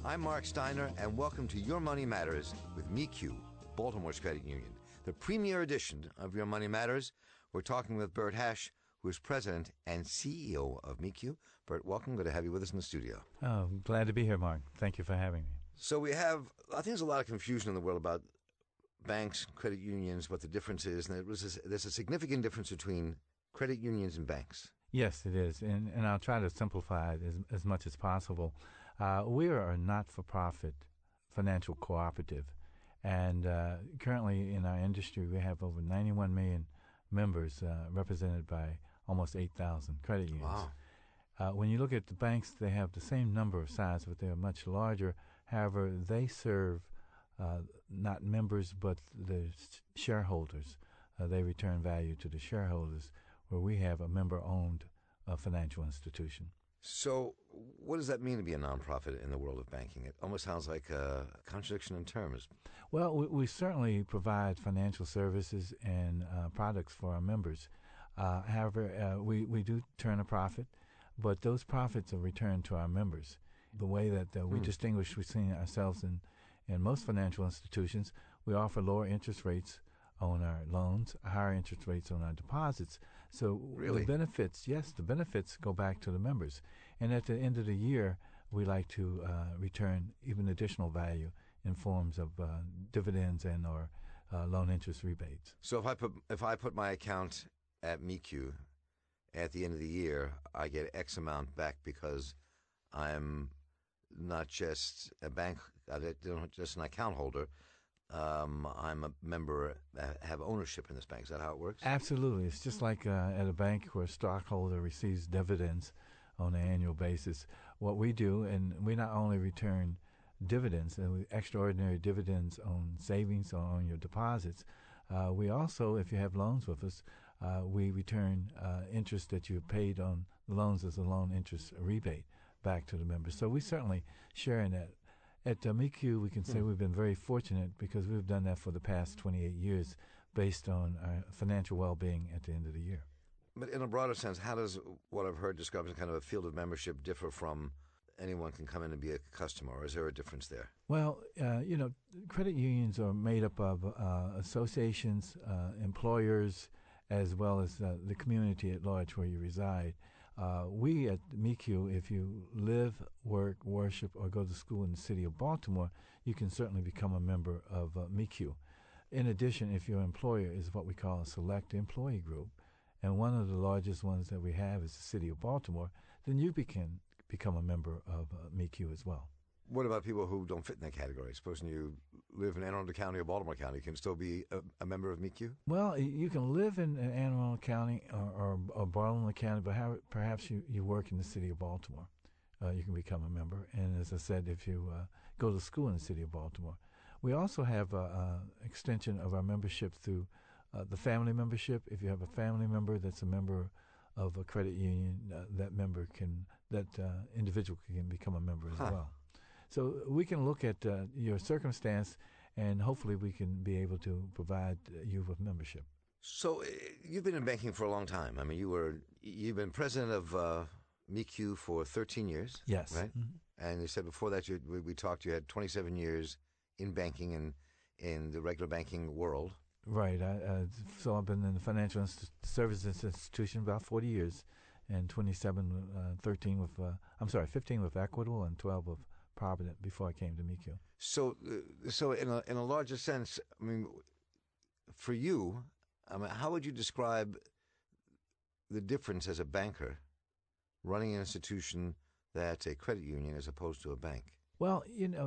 I'm Mark Steiner, and welcome to Your Money Matters with MeQ, Baltimore's credit union. The premier edition of Your Money Matters. We're talking with Bert Hash, who is president and CEO of MeQ. Bert, welcome. Good to have you with us in the studio. Oh, glad to be here, Mark. Thank you for having me. So I think there's a lot of confusion in the world about banks, credit unions, what the difference is. And there's a significant difference between credit unions and banks. Yes, it is. And I'll try to simplify it as much as possible. We are a not-for-profit financial cooperative. And currently in our industry, we have over 91 million members represented by almost 8,000 credit unions. Wow. When you look at the banks, they have the same number of size, but they're much larger. However, they serve not members, but the shareholders. They return value to the shareholders, where we have a member-owned financial institution. So what does that mean to be a nonprofit in the world of banking? It almost sounds like a contradiction in terms. Well, we certainly provide financial services and products for our members. However, we do turn a profit, but those profits are returned to our members. The way that we distinguish between ourselves and most financial institutions, we offer lower interest rates on our loans, higher interest rates on our deposits. So Really? the benefits go back to the members. And at the end of the year, we like to return even additional value in forms of dividends and or loan interest rebates. So if I put my account at MeQ, at the end of the year, I get X amount back because I'm not just a bank, just an account holder. I'm a member, have ownership in this bank. Is that how it works? Absolutely. It's just like at a bank where a stockholder receives dividends on an annual basis. What we do, and we not only return dividends, extraordinary dividends on savings or on your deposits, we also, if you have loans with us, we return interest that you paid on the loans as a loan interest rebate back to the members. So we certainly share in that. At MeQ, we can say we've been very fortunate because we've done that for the past 28 years based on our financial well-being at the end of the year. But in a broader sense, how does what I've heard described as kind of a field of membership differ from anyone can come in and be a customer, or is there a difference there? Well, credit unions are made up of associations, employers, as well as the community at large where you reside. We at MeQ, if you live, work, worship, or go to school in the city of Baltimore, you can certainly become a member of MeQ. In addition, if your employer is what we call a select employee group, and one of the largest ones that we have is the city of Baltimore, then you can become a member of MeQ as well. What about people who don't fit in that category? Supposing you live in Anne Arundel County or Baltimore County, you can still be a member of MeQ? Well, you can live in Anne Arundel County or Baltimore County, but perhaps you work in the city of Baltimore. You can become a member. And as I said, if you go to school in the city of Baltimore. We also have an extension of our membership through the family membership. If you have a family member that's a member of a credit union, that individual can become a member as well. So we can look at your circumstance, and hopefully we can be able to provide you with membership. So you've been in banking for a long time. I mean, you've been president of MeQ for 13 years. Yes. Right? Mm-hmm. And you said before that we talked, you had 27 years in banking and in the regular banking world. Right. So I've been in the financial services institution about 40 years, and 15 with Equitable and 12 with Provident before I came to MeQ. So in a larger sense, I mean, for you, how would you describe the difference as a banker running an institution that's a credit union as opposed to a bank? Well,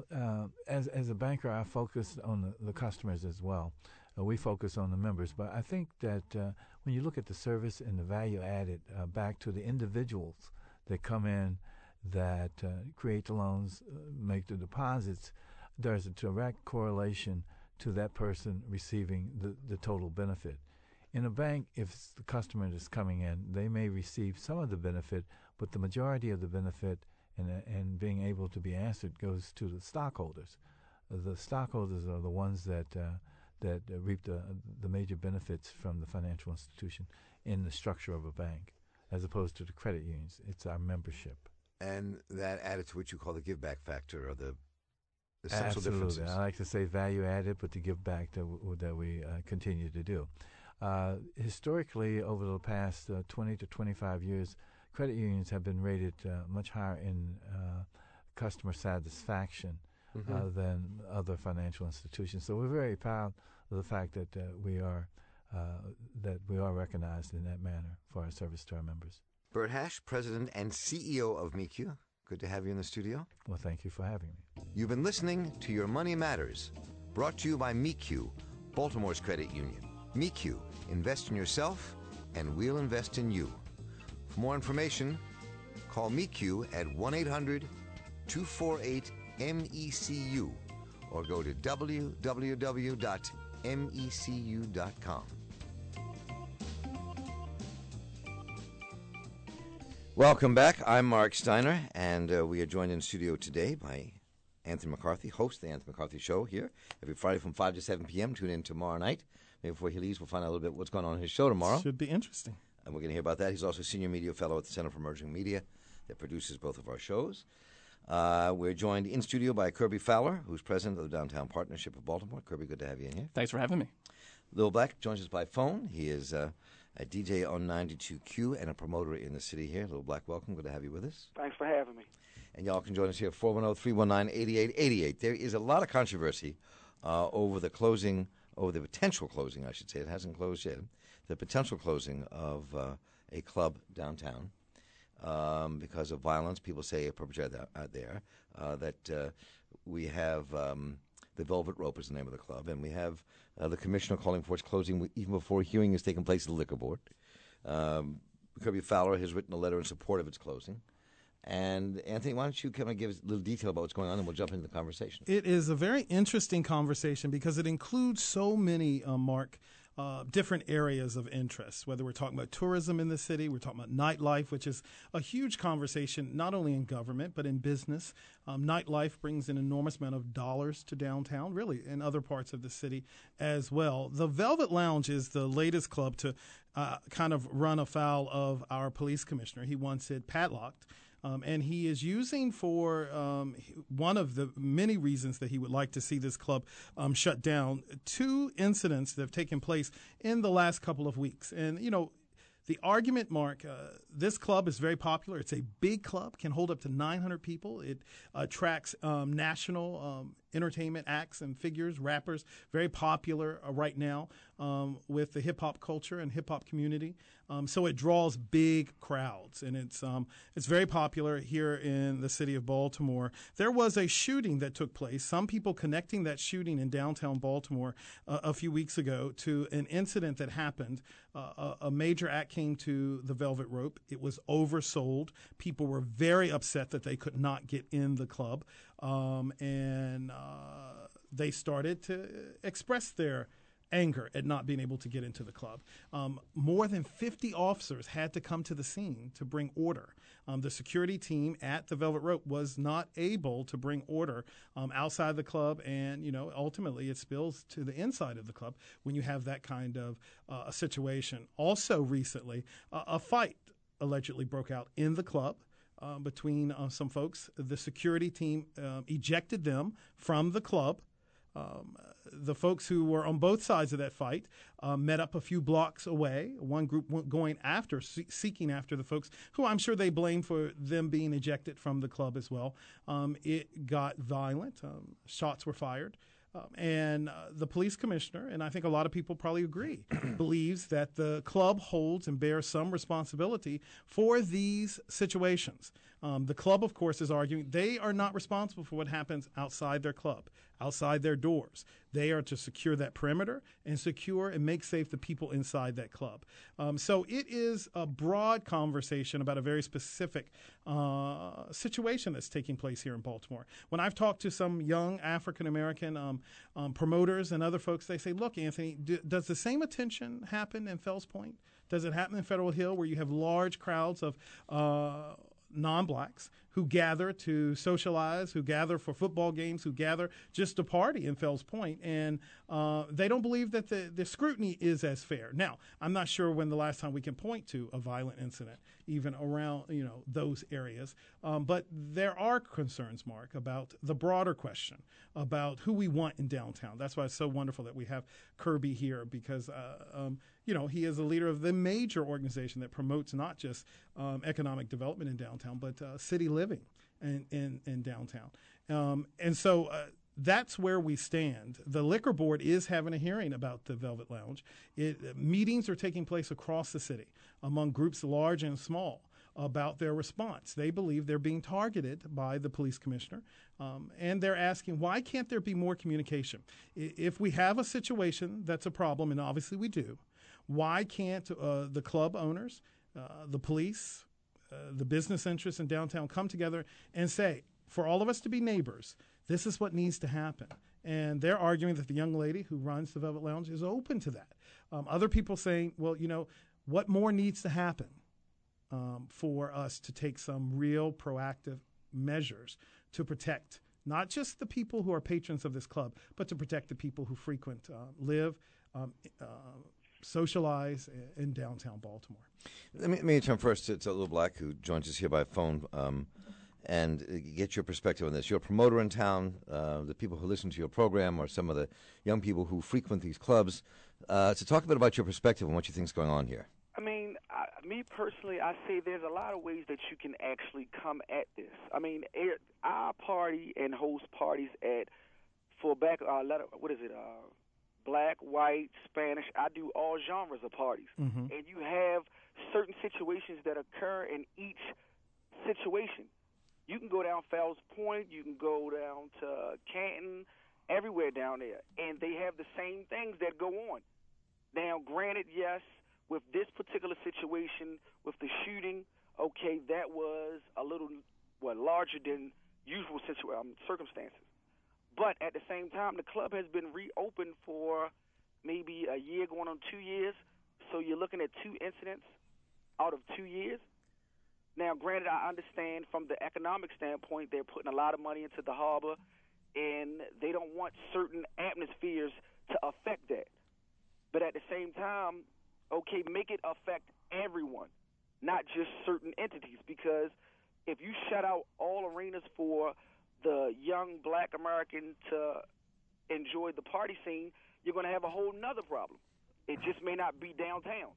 as a banker, I focus on the customers as well. We focus on the members, but I think that when you look at the service and the value added back to the individuals that come in, that create the loans, make the deposits, there's a direct correlation to that person receiving the total benefit. In a bank, if it's the customer that's coming in, they may receive some of the benefit, but the majority of the benefit and being able to be answered goes to the stockholders. The stockholders are the ones that reap the major benefits from the financial institution in the structure of a bank, as opposed to the credit unions. It's our membership. And that added to what you call the give back factor, or the essential Absolutely. differences. I like to say value added, but the give back that we continue to do. Historically, over the past 20 to 25 years, credit unions have been rated much higher in customer satisfaction than other financial institutions. So we're very proud of the fact that we are recognized in that manner for our service to our members. Bert Hash, President and CEO of MeQ. Good to have you in the studio. Well, thank you for having me. You've been listening to Your Money Matters, brought to you by MeQ, Baltimore's credit union. MeQ, invest in yourself, and we'll invest in you. For more information, call MeQ at 1-800-248-MECU or go to www.mecu.com. Welcome back. I'm Mark Steiner, and we are joined in studio today by Anthony McCarthy, host of the Anthony McCarthy Show here every Friday from 5 to 7 p.m. Tune in tomorrow night. Maybe before he leaves, we'll find out a little bit what's going on in his show tomorrow. Should be interesting. And we're going to hear about that. He's also a senior media fellow at the Center for Emerging Media that produces both of our shows. We're joined in studio by Kirby Fowler, who's president of the Downtown Partnership of Baltimore. Kirby, good to have you in here. Thanks for having me. Lil Black joins us by phone. He is a DJ on 92Q and a promoter in the city here. Lil Black, welcome. Good to have you with us. Thanks for having me. And y'all can join us here at 410-319-8888. There is a lot of controversy over the potential closing, I should say. It hasn't closed yet. The potential closing of a club downtown because of violence. People say a perpetrator out there. That we have the Velvet Rope is the name of the club, and we have the commissioner calling for its closing even before a hearing has taken place at the liquor board. Kirby Fowler has written a letter in support of its closing. And Anthony, why don't you kind of give us a little detail about what's going on, and we'll jump into the conversation. It is a very interesting conversation because it includes so many, Mark, different areas of interest, whether we're talking about tourism in the city, we're talking about nightlife, which is a huge conversation, not only in government, but in business. Nightlife brings an enormous amount of dollars to downtown, really, in other parts of the city as well. The Velvet Lounge is the latest club to kind of run afoul of our police commissioner. He wants it padlocked. And he is using for one of the many reasons that he would like to see this club shut down, two incidents that have taken place in the last couple of weeks. And, you know, the argument, Mark, this club is very popular. It's a big club, can hold up to 900 people. It attracts national entertainment acts and figures, rappers, very popular right now with the hip-hop culture and hip-hop community. So it draws big crowds, and it's very popular here in the city of Baltimore. There was a shooting that took place, some people connecting that shooting in downtown Baltimore a few weeks ago to an incident that happened. A major act came to the Velvet Rope. It was oversold. People were very upset that they could not get in the club, and they started to express their anger at not being able to get into the club. More than 50 officers had to come to the scene to bring order. The security team at the Velvet Rope was not able to bring order outside the club, and ultimately it spills to the inside of the club when you have that kind of a situation. Also recently, a fight allegedly broke out in the club between some folks. The security team ejected them from the club. The folks who were on both sides of that fight met up a few blocks away. One group went going after, seeking after the folks who I'm sure they blame for them being ejected from the club as well. It got violent. Shots were fired. And the police commissioner, and I think a lot of people probably agree, believes that the club holds and bears some responsibility for these situations. The club, of course, is arguing they are not responsible for what happens outside their club, outside their doors. They are to secure that perimeter and secure and make safe the people inside that club. So it is a broad conversation about a very specific situation that's taking place here in Baltimore. When I've talked to some young African-American promoters and other folks, they say, look, Anthony, does the same attention happen in Fells Point? Does it happen in Federal Hill where you have large crowds of non-blacks who gather to socialize, who gather for football games, who gather just to party in Fells Point, and they don't believe that the scrutiny is as fair. Now, I'm not sure when the last time we can point to a violent incident, even around those areas, but there are concerns, Mark, about the broader question about who we want in downtown. That's why it's so wonderful that we have Kirby here, because he is a leader of the major organization that promotes not just economic development in downtown, but city living in downtown. And so that's where we stand. The Liquor Board is having a hearing about the Velvet Lounge. Meetings are taking place across the city among groups large and small about their response. They believe they're being targeted by the police commissioner, and they're asking, why can't there be more communication? If we have a situation that's a problem, and obviously we do, why can't the club owners, the police, the business interests in downtown come together and say, for all of us to be neighbors, this is what needs to happen? And they're arguing that the young lady who runs the Velvet Lounge is open to that. Other people saying, well, what more needs to happen for us to take some real proactive measures to protect not just the people who are patrons of this club, but to protect the people who frequent, live, socialize in downtown Baltimore. Let me turn first to Lil Black, who joins us here by phone, and get your perspective on this. You're a promoter in town. The people who listen to your program are some of the young people who frequent these clubs. So talk a bit about your perspective and what you think is going on here. I mean, me personally, I say there's a lot of ways that you can actually come at this. I mean, I party and host parties black, white, Spanish. I do all genres of parties. Mm-hmm. And you have certain situations that occur in each situation. You can go down Fells Point, you can go down to Canton, everywhere down there, and they have the same things that go on. Now, granted, yes, with this particular situation, with the shooting, okay, that was a little larger than usual circumstances. But at the same time, the club has been reopened for maybe a year, going on 2 years. So you're looking at 2 incidents out of 2 years. Now, granted, I understand from the economic standpoint, they're putting a lot of money into the harbor, and they don't want certain atmospheres to affect that. But at the same time, okay, make it affect everyone, not just certain entities, because if you shut out all arenas for the young black American to enjoy the party scene, you're going to have a whole nother problem. It just may not be downtown.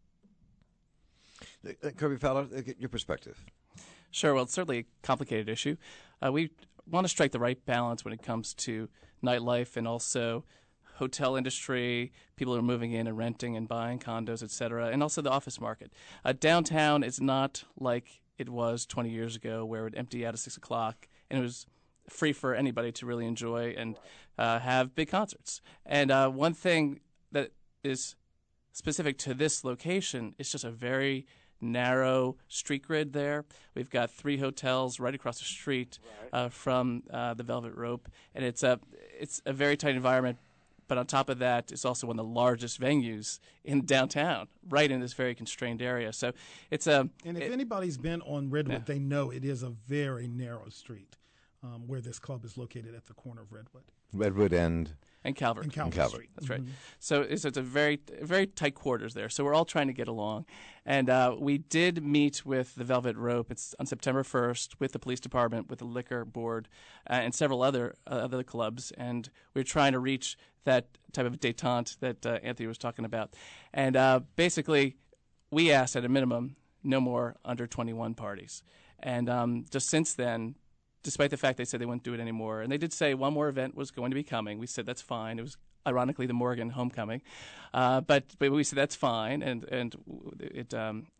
Kirby Fowler, your perspective. Sure. Well, it's certainly a complicated issue. We want to strike the right balance when it comes to nightlife and also hotel industry, people who are moving in and renting and buying condos, et cetera, and also the office market. Downtown is not like it was 20 years ago where it would empty out at 6 o'clock and it was free for anybody to really enjoy and have big concerts. And one thing that is specific to this location is just a very narrow street grid there. We've got 3 hotels right across the street from the Velvet Rope, and it's a very tight environment. But on top of that, it's also one of the largest venues in downtown, right in this very constrained area. So it's a. And if anybody's been on Redwood, they know it is a very narrow street where this club is located at the corner of Redwood. Redwood and Calvert. And Calvert Street. That's right. So it's a very tight quarters there. So we're all trying to get along. And we did meet with the Velvet Rope. It's on September 1st with the police department, with the liquor board, and several other clubs. And we're trying to reach that type of détente that Anthony was talking about. And basically, we asked at a minimum no more under 21 parties. And just since then, despite the fact they said they wouldn't do it anymore. And they did say one more event was going to be coming. We said that's fine. It was ironically the Morgan homecoming. But we said that's fine, and it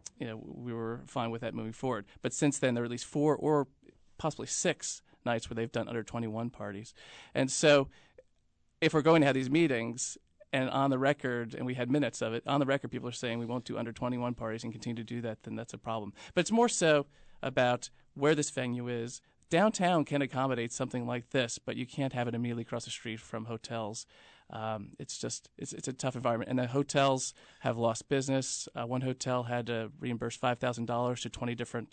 we were fine with that moving forward. But since then, there are at least 4 or possibly 6 nights where they've done under 21 parties. And so if we're going to have these meetings and on the record, and we had minutes of it, on the record people are saying we won't do under 21 parties and continue to do that, then that's a problem. But it's more so about where this venue is. Downtown can accommodate something like this, but you can't have it immediately across the street from hotels. It's a tough environment. And the hotels have lost business. One hotel had to reimburse $5,000 to 20 different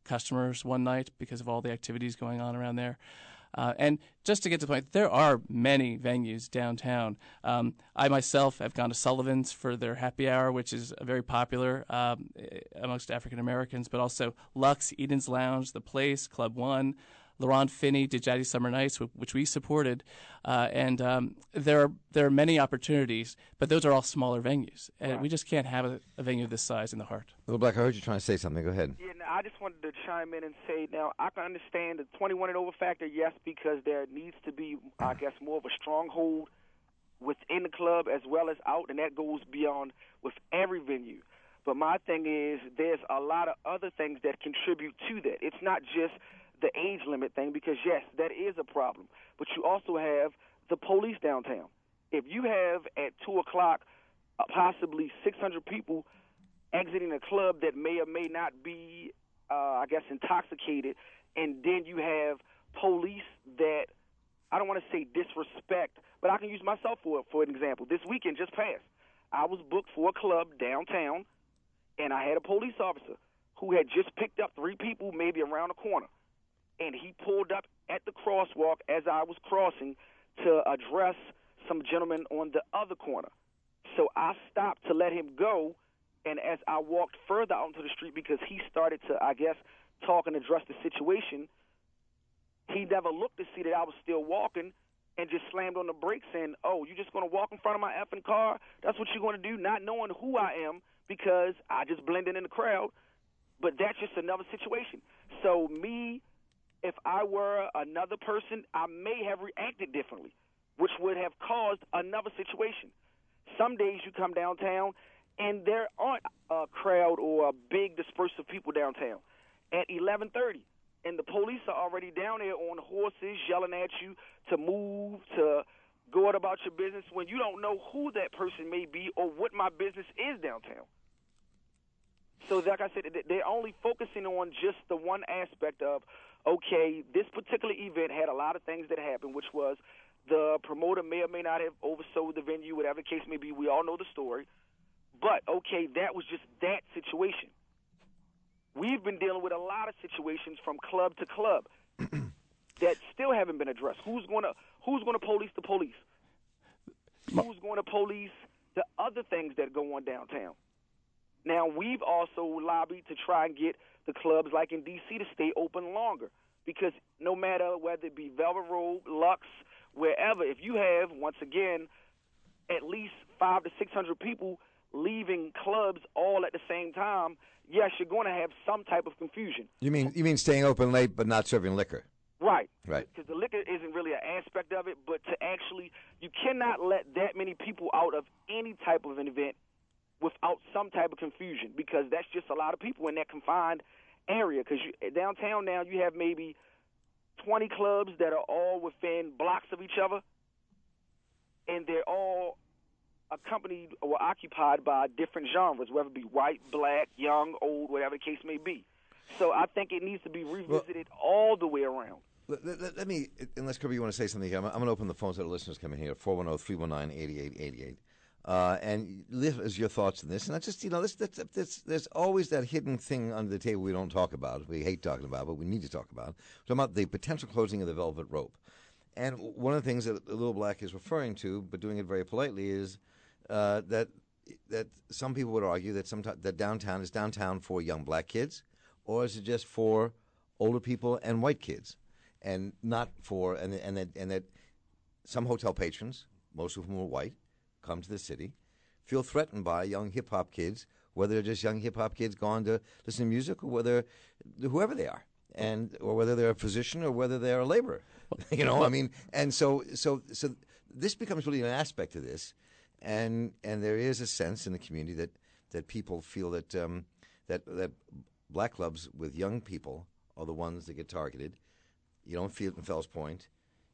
customers one night because of all the activities going on around there. And just to get to the point, there are many venues downtown. I myself have gone to Sullivan's for their happy hour, which is very popular amongst African Americans, but also Lux, Eden's Lounge, The Place, Club One. Laurent Finney did Jazzy Summer Nights, which we supported, and there are many opportunities, but those are all smaller venues, and we just can't have a venue this size in the heart. Little Black, I heard you trying to say something. Go ahead. Yeah, I just wanted to chime in and say, now, I can understand the 21 and over factor, yes, because there needs to be, I guess, more of a stronghold within the club as well as out, and that goes beyond with every venue. But my thing is there's a lot of other things that contribute to that. It's not just the age limit thing, because, yes, that is a problem. But you also have the police downtown. If you have at 2 o'clock possibly 600 people exiting a club that may or may not be, intoxicated, and then you have police that, I don't want to say disrespect, but I can use myself for an example. This weekend just passed, I was booked for a club downtown, and I had a police officer who had just picked up 3 people maybe around the corner. And he pulled up at the crosswalk as I was crossing to address some gentlemen on the other corner. So I stopped to let him go, and as I walked further out into the street, because he started to, talk and address the situation, he never looked to see that I was still walking and just slammed on the brakes saying, "Oh, you just going to walk in front of my effing car? That's what you're going to do?" Not knowing who I am, because I just blended in the crowd. But that's just another situation. So me, if I were another person, I may have reacted differently, which would have caused another situation. Some days you come downtown, and there aren't a crowd or a big dispersal of people downtown at 11:30, and the police are already down there on horses yelling at you to move, to go out about your business, when you don't know who that person may be or what my business is downtown. So like I said, they're only focusing on just the one aspect of, okay, this particular event had a lot of things that happened, which was the promoter may or may not have oversold the venue, whatever the case may be. We all know the story. But, okay, that was just that situation. We've been dealing with a lot of situations from club to club that still haven't been addressed. Who's going to police the police? Who's going to police the other things that go on downtown? Now, we've also lobbied to try and get the clubs like in D.C. to stay open longer, because no matter whether it be Velvet Rope, Lux, wherever, if you have, once again, at least 500 to 600 people leaving clubs all at the same time, yes, you're going to have some type of confusion. You mean staying open late but not serving liquor? Right. Right. Because the liquor isn't really an aspect of it, but to actually, you cannot let that many people out of any type of an event without some type of confusion, because that's just a lot of people in that confined area. Because downtown now you have maybe 20 clubs that are all within blocks of each other, and they're all accompanied or occupied by different genres, whether it be white, black, young, old, whatever the case may be. So I think it needs to be revisited all the way around. Let me, unless Kirby, you want to say something here, I'm going to open the phones to the listeners coming here, 410-319-8888. And live as your thoughts on this. And I just, there's always that hidden thing under the table we don't talk about. We hate talking about, but we need to talk about. We're talking about the potential closing of the Velvet Rope. And one of the things that Little Black is referring to, but doing it very politely, is that some people would argue that that downtown is downtown for young black kids, or is it just for older people and white kids, and not for and that some hotel patrons, most of whom are white, come to the city, feel threatened by young hip-hop kids, whether they're just young hip-hop kids gone to listen to music, or whoever they are, or whether they're a physician or whether they're a laborer. And so this becomes really an aspect of this, and there is a sense in the community that people feel that that black clubs with young people are the ones that get targeted. You don't feel it in Fells Point,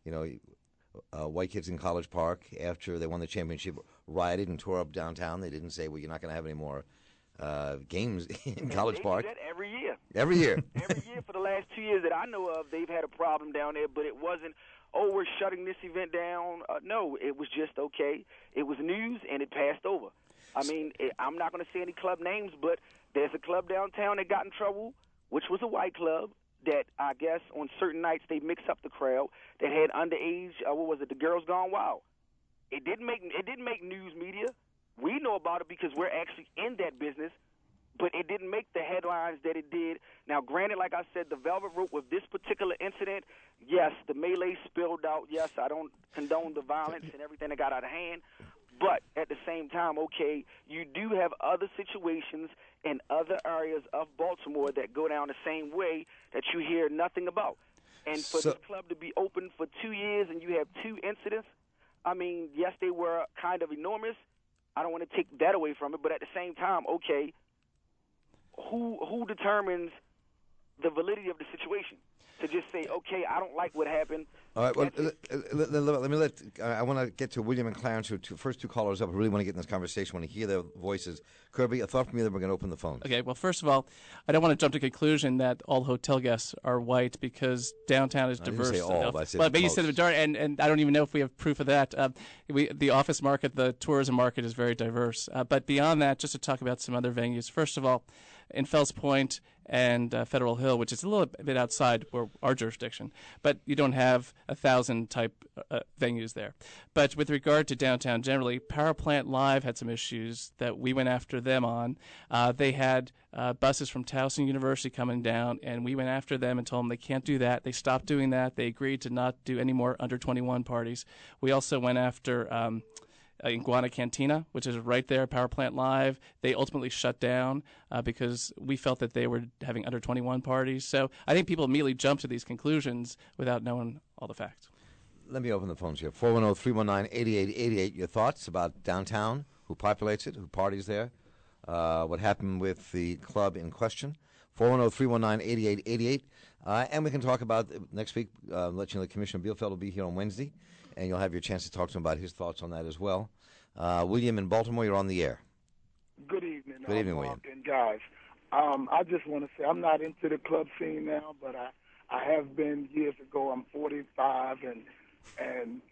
white kids in College Park, after they won the championship, rioted and tore up downtown. They didn't say, well, you're not going to have any more games in College Park. They do that every year. Every year. Every year for the last 2 years that I know of, they've had a problem down there, but it wasn't, oh, we're shutting this event down. No, it was just, okay, it was news and it passed over. I mean, I'm not going to say any club names, but there's a club downtown that got in trouble which was a white club that I guess on certain nights they mixed up the crowd that had underage. The Girls Gone Wild. It didn't make news media. We know about it because we're actually in that business, but it didn't make the headlines that it did. Now, granted, like I said, the Velvet Rope with this particular incident, yes, the melee spilled out. Yes, I don't condone the violence and everything that got out of hand. But at the same time, okay, you do have other situations in other areas of Baltimore that go down the same way that you hear nothing about. And for this club to be open for 2 years and you have 2 incidents, I mean, yes, they were kind of enormous. I don't want to take that away from it, but at the same time, okay, who determines the validity of the situation? To just say, okay, I don't like what happened. All right. Well, let me I want to get to William and Clarence, who first 2 callers up. I really want to get in this conversation. I want to hear their voices. Kirby, a thought from you, then we're going to open the phones. Okay. Well, first of all, I don't want to jump to the conclusion that all hotel guests are white because downtown is diverse. I didn't say all, but I said but you most. said the majority, and I don't even know if we have proof of that. The office market, the tourism market is very diverse. But beyond that, just to talk about some other venues. First of all, in Fells Point and Federal Hill, which is a little bit outside our jurisdiction, but you don't have 1,000 type venues there. But with regard to downtown generally, Power Plant Live had some issues that we went after them on. They had buses from Towson University coming down, and we went after them and told them they can't do that. They stopped doing that. They agreed to not do any more under 21 parties. We also went after Iguana Cantina, which is right there, Power Plant Live. They ultimately shut down because we felt that they were having under 21 parties. So I think people immediately jump to these conclusions without knowing all the facts. Let me open the phones here. 410-319-8888. Your thoughts about downtown, who populates it, who parties there, what happened with the club in question. 410-319-8888. And we can talk about next week, let you know Commissioner Bielfeld will be here on Wednesday, and you'll have your chance to talk to him about his thoughts on that as well. William in Baltimore, you're on the air. Good evening. Good evening, William. And guys, I just want to say I'm not into the club scene now, but I have been years ago. I'm 45, and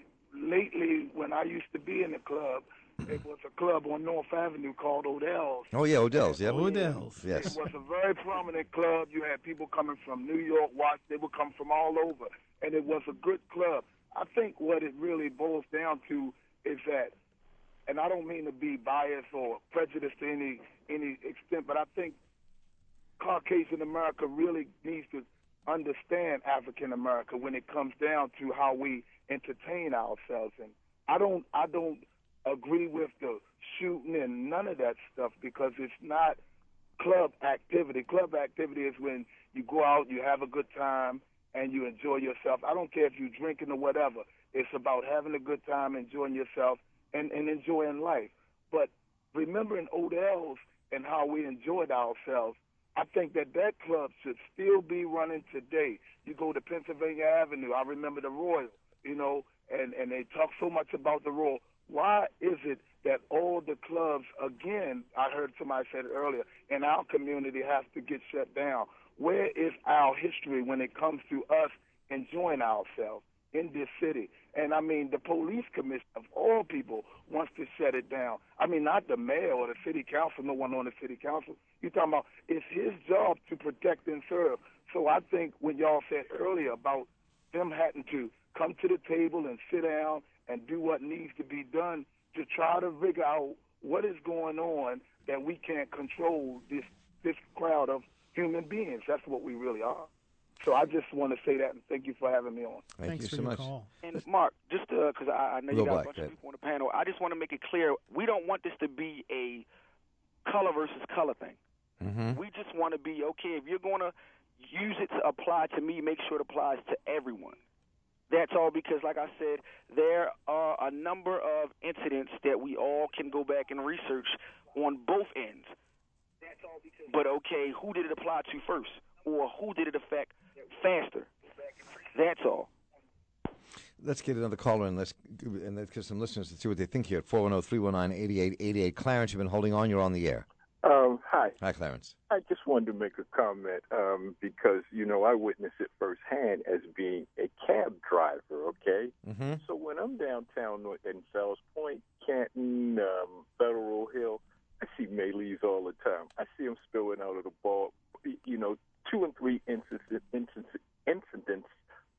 lately when I used to be in the club, it was a club on North Avenue called Odell's. Oh, yeah, Odell's, yeah. Odell's. Yes. It was a very prominent club. You had people coming from New York, they would come from all over, and it was a good club. I think what it really boils down to is that, and I don't mean to be biased or prejudiced to any extent, but I think Caucasian America really needs to understand African America when it comes down to how we entertain ourselves. And I don't agree with the shooting and none of that stuff because it's not club activity. Club activity is when you go out, you have a good time, and you enjoy yourself. I don't care if you're drinking or whatever. It's about having a good time, enjoying yourself, and enjoying life. But remembering Odell's and how we enjoyed ourselves, I think that club should still be running today. You go to Pennsylvania Avenue, I remember the Royal, and they talk so much about the Royal. Why is it that all the clubs, again, I heard somebody say it earlier, in our community have to get shut down? Where is our history when it comes to us enjoying ourselves in this city? And, I mean, the police commissioner, of all people, wants to shut it down. I mean, not the mayor or the city council, no one on the city council. You're talking about it's his job to protect and serve. So I think when y'all said earlier about them having to come to the table and sit down and do what needs to be done to try to figure out what is going on that we can't control this crowd of human beings. That's what we really are. So I just want to say that, and thank you for having me on. Thanks you for so your much. call. And Mark, just because I know you got a bunch of people on the panel, I just want to make it clear, we don't want this to be a color versus color thing. Mm-hmm. We just want to be, okay, if you're going to use it to apply to me, make sure it applies to everyone. That's all, because, like I said, there are a number of incidents that we all can go back and research on both ends. But, okay, who did it apply to first? Or who did it affect faster? That's all. Let's get another caller and let's get some listeners to see what they think here at 410-319-8888. Clarence, you've been holding on. You're on the air. Hi. Hi, Clarence. I just wanted to make a comment because, I witnessed it firsthand as being a cab driver, okay? Mm-hmm. So when I'm downtown in Fells Point, Canton, Federal Hill, I see melees all the time. I see them spilling out of the bar,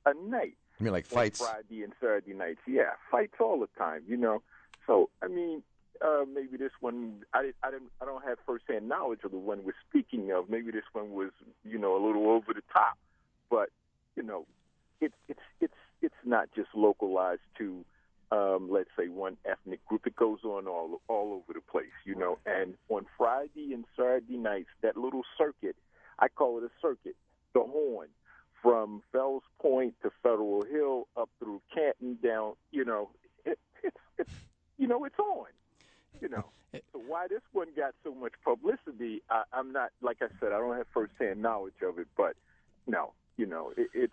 a night. I mean, like fights? Friday and Saturday nights. Yeah, fights all the time, you know. So, I mean, maybe this one, I don't have firsthand knowledge of the one we're speaking of. Maybe this one was, you know, a little over the top. But, you know, it's not just localized to, let's say, one ethnic group. It goes on all over the place, you know. And on Friday and Saturday nights, that little circuit, I call it a circuit, the Horn, from Fells Point to Federal Hill up through Canton down, you know, it's you know, it's on, you know. So why this one got so much publicity, I'm not, like I said, I don't have firsthand knowledge of it, but no, you know,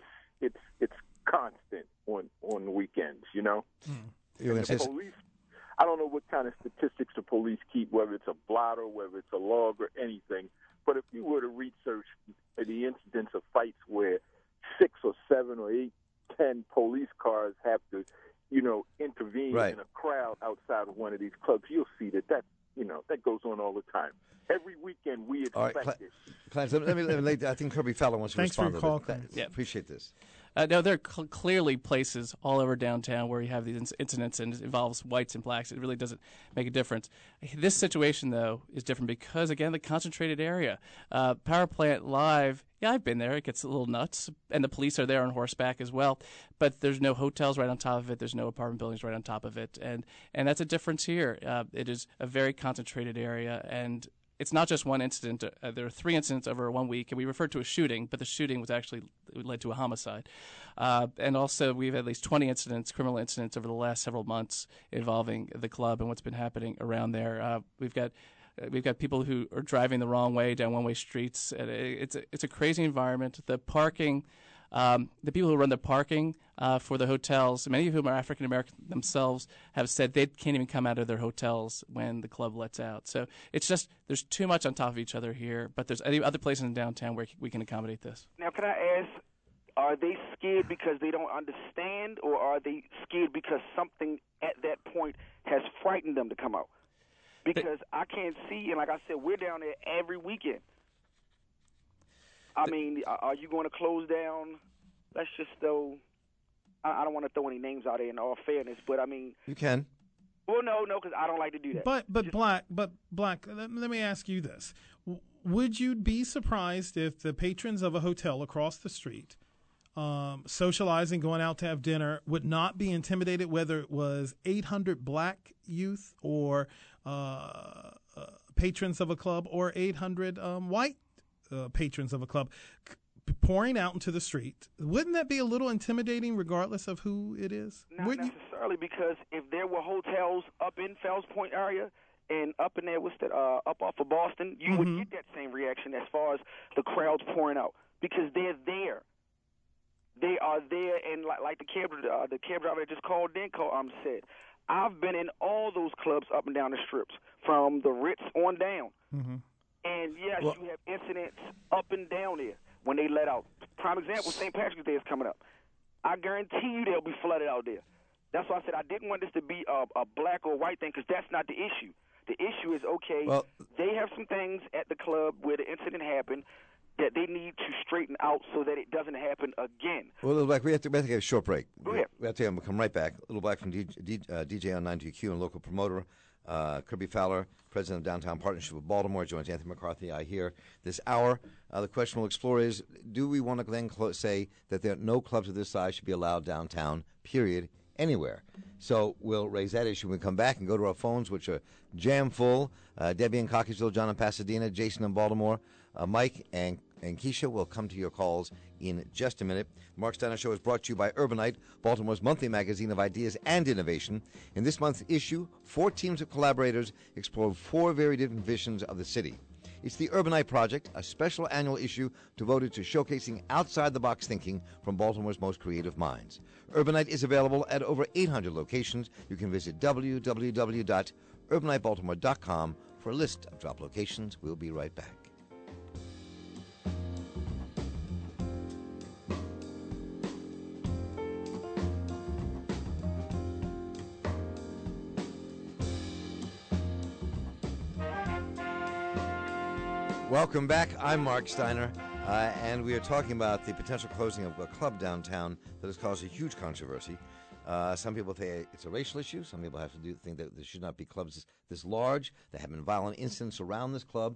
it's constant on weekends, you know. The police, I don't know what kind of statistics the police keep, whether it's a blotter, whether it's a log or anything, but if you were to research the incidents of fights where 6 or 7 or 8, 10 police cars have to, you know, intervene in a crowd outside of one of these clubs, you'll see that you know, that goes on all the time. Every weekend we expect it. Clarence, let me I think Kirby Fowler wants to respond. Thanks for your call, Clarence. Yeah, appreciate this. No, there are clearly places all over downtown where you have these incidents and it involves whites and blacks. It really doesn't make a difference. This situation, though, is different because, again, the concentrated area. Power Plant Live, yeah, I've been there. It gets a little nuts, and the police are there on horseback as well. But there's no hotels right on top of it. There's no apartment buildings right on top of it. And that's a difference here. It is a very concentrated area, and it's not just one incident. There are 3 incidents over 1 week, and we referred to a shooting, but the shooting was actually led to a homicide. And also, we've had at least 20 incidents, criminal incidents, over the last several months involving the club and what's been happening around there. We've got people who are driving the wrong way down one-way streets. It's a crazy environment. The parking. The people who run the parking for the hotels, many of whom are African American themselves, have said they can't even come out of their hotels when the club lets out. So it's just there's too much on top of each other here. But there's other places in downtown where we can accommodate this. Now, can I ask, are they scared because they don't understand, or are they scared because something at that point has frightened them to come out? Because I can't see, and like I said, we're down there every weekend. I mean, are you going to close down? Let's just throw. I don't want to throw any names out there in all fairness, but I mean, you can. Well, no, because I don't like to do that. But Black. Let me ask you this: would you be surprised if the patrons of a hotel across the street, socializing, going out to have dinner, would not be intimidated, whether it was 800 black youth or patrons of a club, or 800 white patrons of a club pouring out into the street? Wouldn't that be a little intimidating regardless of who it is? Not necessarily, because if there were hotels up in Fells Point area and up in there, up off of Boston, you would get that same reaction as far as the crowds pouring out, because they're there. They are there, and like the cab driver that just called in said, I've been in all those clubs up and down the strips, from the Ritz on down. And, yes, you have incidents up and down there when they let out. Prime example, St. Patrick's Day is coming up. I guarantee you they'll be flooded out there. That's why I said I didn't want this to be a black or white thing, because that's not the issue. The issue is, they have some things at the club where the incident happened that they need to straighten out so that it doesn't happen again. Well, Little Black, we have to take a short break. Go ahead. We have to come right back. Little Black from DJ on 9GQ and local promoter. Kirby Fowler, president of Downtown Partnership of Baltimore, joins Anthony McCarthy here this hour. The question we'll explore is, do we want to then say that no clubs of this size should be allowed downtown, period, anywhere? So we'll raise that issue when we come back and go to our phones, which are jam full. Debbie in Cockeysville, John in Pasadena, Jason in Baltimore, Mike and Keisha will come to your calls in just a minute. The Mark Steiner Show is brought to you by Urbanite, Baltimore's monthly magazine of ideas and innovation. In this month's issue, 4 teams of collaborators explore 4 very different visions of the city. It's the Urbanite Project, a special annual issue devoted to showcasing outside-the-box thinking from Baltimore's most creative minds. Urbanite is available at over 800 locations. You can visit www.urbanitebaltimore.com for a list of drop locations. We'll be right back. Welcome back. I'm Mark Steiner. And we are talking about the potential closing of a club downtown that has caused a huge controversy. Some people say it's a racial issue. Some people think that there should not be clubs this large. There have been violent incidents around this club.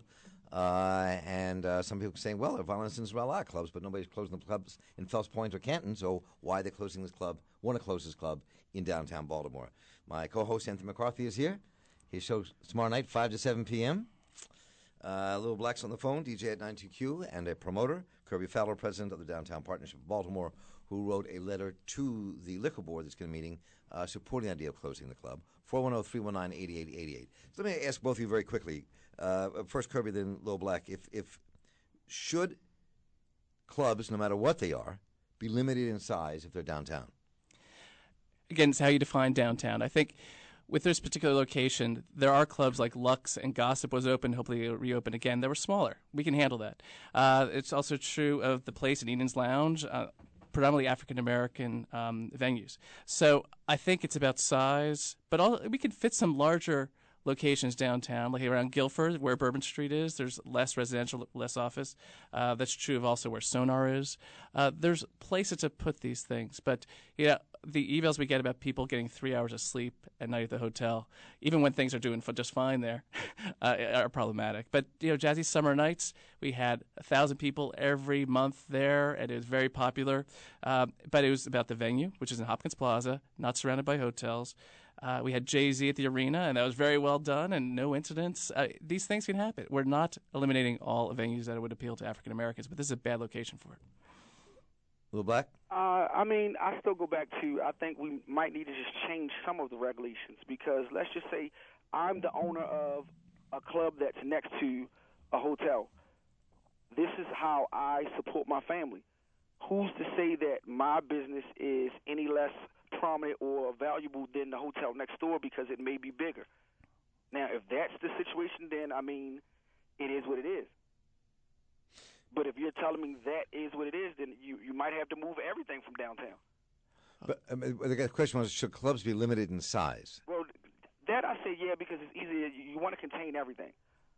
And some people are saying, well, there are violent incidents around a lot of clubs, but nobody's closing the clubs in Fells Point or Canton, so why are they closing this club, want to close this club in downtown Baltimore? My co-host, Anthony McCarthy, is here. His show tomorrow night, 5 to 7 p.m. Little Black's on the phone, DJ at 92Q, and a promoter, Kirby Fowler, president of the Downtown Partnership of Baltimore, who wrote a letter to the liquor board that's going to be meeting supporting the idea of closing the club. 410-319-8888. So let me ask both of you very quickly. First Kirby, then Little Black. If should clubs, no matter what they are, be limited in size if they're downtown? Again, it's how you define downtown. I think with this particular location, there are clubs like Lux and Gossip was open. Hopefully it'll reopen again. They were smaller. We can handle that. It's also true of the Place and Eden's Lounge, predominantly African-American venues. So I think it's about size, but we can fit some larger locations downtown, like around Guilford, where Bourbon Street is. There's less residential, less office. That's true of also where Sonar is. There's places to put these things. But yeah, the emails we get about people getting 3 hours of sleep at night at the hotel, even when things are doing just fine there, are problematic. But Jazzy Summer Nights, we had 1,000 people every month there, and it was very popular. But it was about the venue, which is in Hopkins Plaza, not surrounded by hotels. We had Jay-Z at the arena, and that was very well done and no incidents. These things can happen. We're not eliminating all venues that would appeal to African Americans, but this is a bad location for it. Little Black? I still go back to, I think we might need to just change some of the regulations, because let's just say I'm the owner of a club that's next to a hotel. This is how I support my family. Who's to say that my business is any less prominent or valuable than the hotel next door because it may be bigger? Now, if that's the situation, then, it is what it is. But if you're telling me that is what it is, then you might have to move everything from downtown. But the question was, should clubs be limited in size? Well, that I say yeah, because it's easier. You want to contain everything.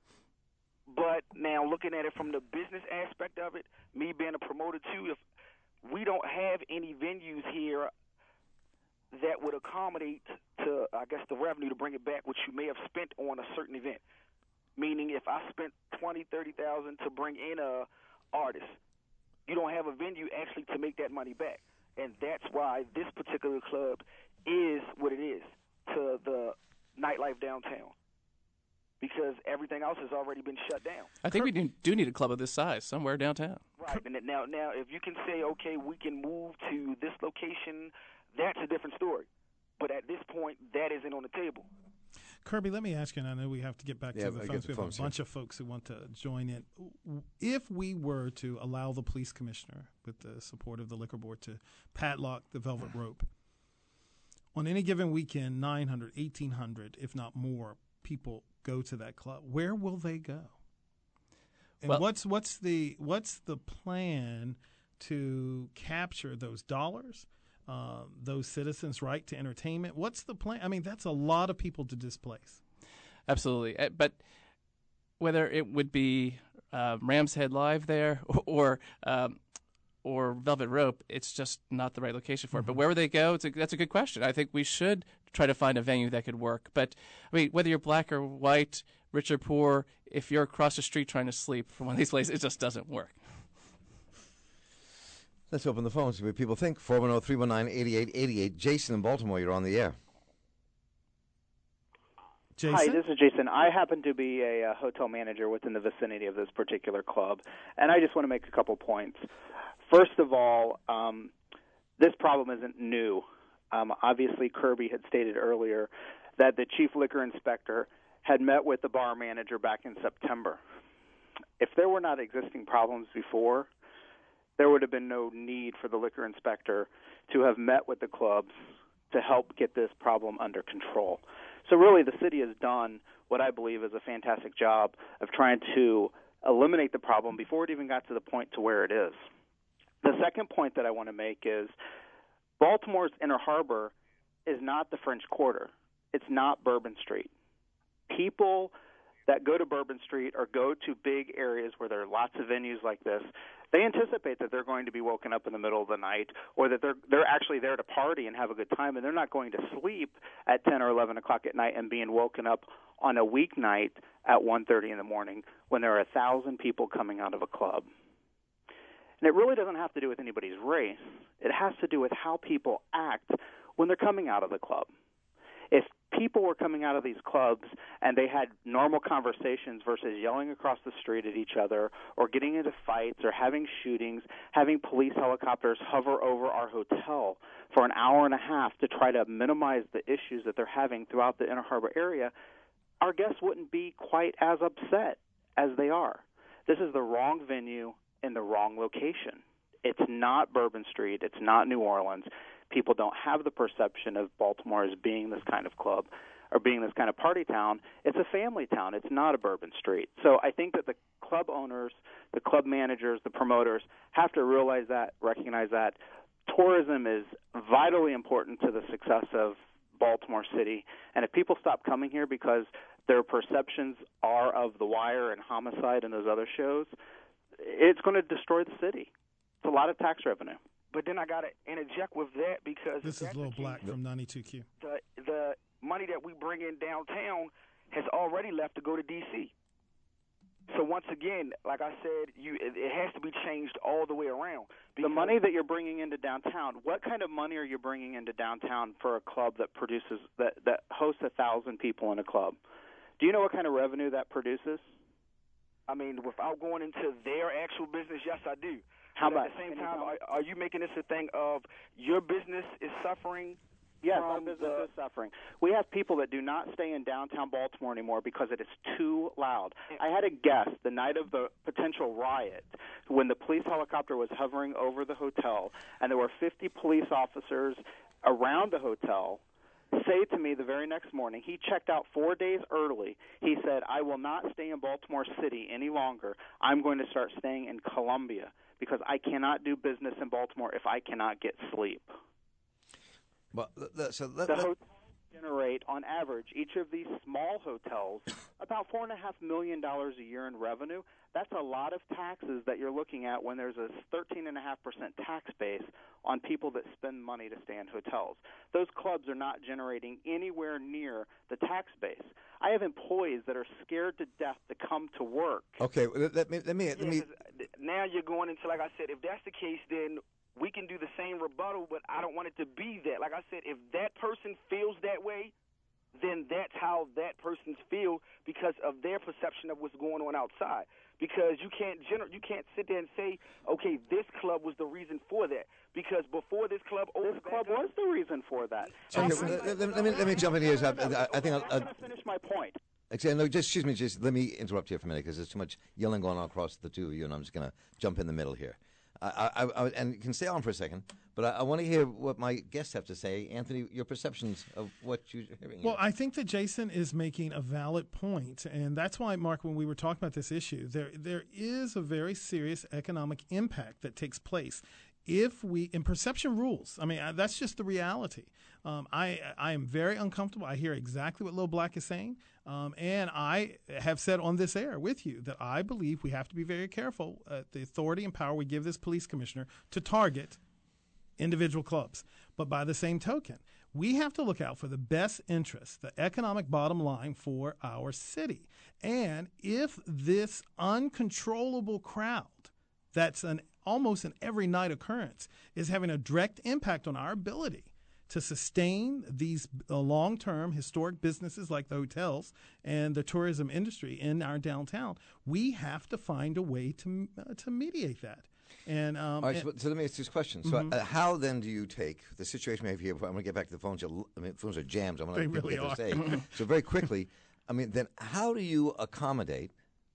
But now looking at it from the business aspect of it, me being a promoter too, if we don't have any venues here that would accommodate to, I guess, the revenue to bring it back, which you may have spent on a certain event. Meaning if I spent $20,000, $30,000 to bring in a artist, you don't have a venue actually to make that money back. And that's why this particular club is what it is to the nightlife downtown, because everything else has already been shut down. I think we do need a club of this size somewhere downtown. Right. And now if you can say, okay, we can move to this location, that's a different story. But at this point, that isn't on the table. Kirby, let me ask you, and I know we have to get back to the phones. We have a bunch of folks who want to join in. If we were to allow the police commissioner, with the support of the liquor board, to padlock the Velvet Rope, on any given weekend, 900, 1,800, if not more, people go to that club. Where will they go? And what's the plan to capture those dollars? Those citizens' right to entertainment. What's the plan? That's a lot of people to displace. Absolutely. But whether it would be Ram's Head Live there or Velvet Rope, it's just not the right location for it. But where would they go? That's a good question. I think we should try to find a venue that could work. But, whether you're black or white, rich or poor, if you're across the street trying to sleep from one of these places, it just doesn't work. Let's open the phones. See what people think. 410-319-8888. Jason in Baltimore, you're on the air. Jason? Hi, this is Jason. I happen to be a hotel manager within the vicinity of this particular club, and I just want to make a couple points. First of all, this problem isn't new. Obviously, Kirby had stated earlier that the chief liquor inspector had met with the bar manager back in September. If there were not existing problems before, there would have been no need for the liquor inspector to have met with the clubs to help get this problem under control. So really the city has done what I believe is a fantastic job of trying to eliminate the problem before it even got to the point to where it is. The second point that I want to make is Baltimore's Inner Harbor is not the French Quarter. It's not Bourbon Street. People that go to Bourbon Street or go to big areas where there are lots of venues like this, They anticipate that they're going to be woken up in the middle of the night, or that they're actually there to party and have a good time, and they're not going to sleep at 10 or 11 o'clock at night and being woken up on a weeknight at 1:30 in the morning when there are 1,000 people coming out of a club. And it really doesn't have to do with anybody's race. It has to do with how people act when they're coming out of the club. If people were coming out of these clubs and they had normal conversations versus yelling across the street at each other or getting into fights or having shootings, having police helicopters hover over our hotel for an hour and a half to try to minimize the issues that they're having throughout the Inner Harbor area, our guests wouldn't be quite as upset as they are. This is the wrong venue in the wrong location. It's not Bourbon Street. It's not New Orleans. People don't have the perception of Baltimore as being this kind of club or being this kind of party town. It's a family town. It's not a Bourbon Street. So I think that the club owners, the club managers, the promoters have to realize that, recognize that. Tourism is vitally important to the success of Baltimore City. And if people stop coming here because their perceptions are of The Wire and Homicide and those other shows, it's going to destroy the city. It's a lot of tax revenue. But then I got to interject with that because this is Lil Black from 92Q. The money that we bring in downtown has already left to go to D.C. So once again, like I said, it has to be changed all the way around. The money that you're bringing into downtown, what kind of money are you bringing into downtown for a club that produces that hosts 1,000 people in a club? Do you know what kind of revenue that produces? I mean, without going into their actual business, yes, I do. How but about at the same time, are you making this a thing of your business is suffering? Yes, our business is suffering. We have people that do not stay in downtown Baltimore anymore because it is too loud. I had a guest the night of the potential riot when the police helicopter was hovering over the hotel and there were 50 police officers around the hotel say to me the very next morning, he checked out 4 days early. He said, I will not stay in Baltimore City any longer. I'm going to start staying in Columbia because I cannot do business in Baltimore if I cannot get sleep. Well, the hotels generate, on average, each of these small hotels, about $4.5 million a year in revenue. That's a lot of taxes that you're looking at when there's a 13.5% tax base on people that spend money to stay in hotels. Those clubs are not generating anywhere near the tax base. I have employees that are scared to death to come to work. Okay, let me. Now you're going into, like I said, if that's the case, then we can do the same rebuttal, but I don't want it to be that. Like I said, if that person feels that way, then that's how that person feels because of their perception of what's going on outside. Because you can't sit there and say, okay, this club was the reason for that. Because before this club was the reason for that. Okay, let me jump in here. I think I'm going to finish my point. No, excuse me. Just let me interrupt here for a minute because there's too much yelling going on across the two of you, and I'm just going to jump in the middle here. And you can stay on for a second, but I want to hear what my guests have to say. Anthony, your perceptions of what you're hearing. Well, I think that Jason is making a valid point, and that's why, Mark, when we were talking about this issue, there is a very serious economic impact that takes place if we, and perception rules. I mean, that's just the reality. I am very uncomfortable. I hear exactly what Lil Black is saying. And I have said on this air with you that I believe we have to be very careful the authority and power we give this police commissioner to target individual clubs. But by the same token, we have to look out for the best interest, the economic bottom line for our city. And if this uncontrollable crowd that's almost an every night occurrence is having a direct impact on our ability to sustain these long-term historic businesses like the hotels and the tourism industry in our downtown, we have to find a way to mediate that. And all right, so let me ask this question. So how then do you take the situation we have here? I'm going to get back to the phones. Phones are jammed. They really are. So very quickly, then how do you accommodate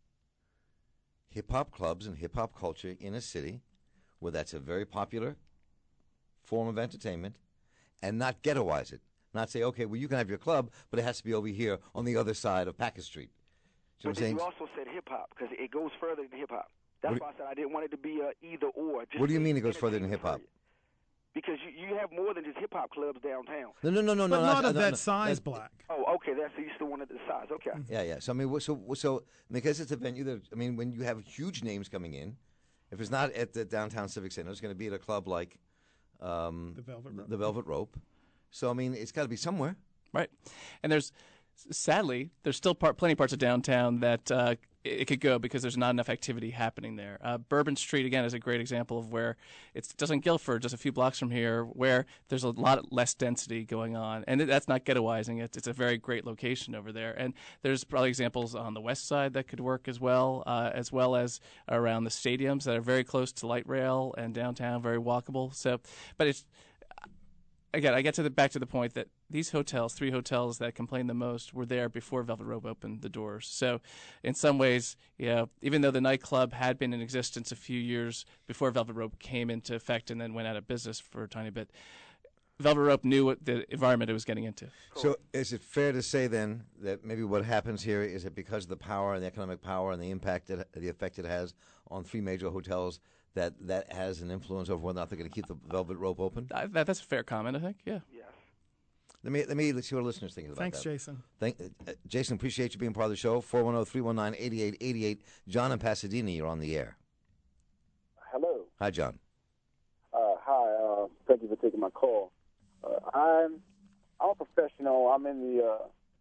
hip-hop clubs and hip-hop culture in a city where that's a very popular form of entertainment, and not ghettoize it? Not say, okay, well, you can have your club, but it has to be over here on the other side of Packard Street. You also said hip-hop, because it goes further than hip-hop. That's why I said I didn't want it to be either or. What do you mean it goes further than hip-hop? Because you have more than just hip-hop clubs downtown. No. But not of that size, Black. Oh, okay. You still wanted the size. Okay. Yeah. So, because it's a venue that, when you have huge names coming in, If it's not at the downtown Civic Center, it's going to be at a club like the Velvet Rope. So, I mean, it's got to be somewhere. Right. And sadly, there's still plenty of parts of downtown that it could go because there's not enough activity happening there. Bourbon Street, again, is a great example of where it's just in Guilford, just a few blocks from here, where there's a lot less density going on. And that's not ghettoizing it. It's a very great location over there. And there's probably examples on the west side that could work as well as around the stadiums that are very close to light rail and downtown, very walkable. So, but it's... Again, I get back to the point that these hotels, 3 hotels that complained the most, were there before Velvet Rope opened the doors. So, in some ways, even though the nightclub had been in existence a few years before Velvet Rope came into effect and then went out of business for a tiny bit, Velvet Rope knew what the environment it was getting into. So, is it fair to say then that maybe what happens here is that because of the power and the economic power and the effect it has on 3 major hotels, that has an influence over whether or not they're going to keep the Velvet Rope open? That's a fair comment, I think. Yeah. Yes. Let's see what our listeners think about Thanks, that. Jason. Jason, appreciate you being part of the show. 410-319-8888. John in Pasadena, you're on the air. Hello. Hi, John. Hi. Thank you for taking my call. I'm a professional. I'm in the.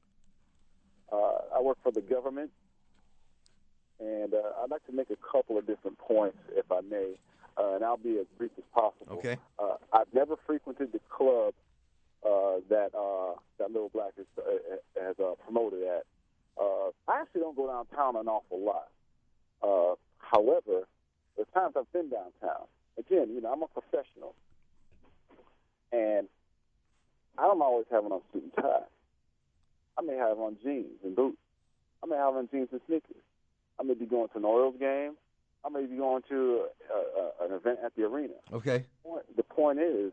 I work for the government. And I'd like to make a couple of different points, if I may, and I'll be as brief as possible. Okay. I've never frequented the club that Little Black has promoted at. I actually don't go downtown an awful lot. However, there's times I've been downtown. Again, I'm a professional, and I don't always have on a suit and tie. I may have on jeans and boots. I may have on jeans and sneakers. I may be going to an Orioles game. I may be going to an event at the arena. Okay. The point is,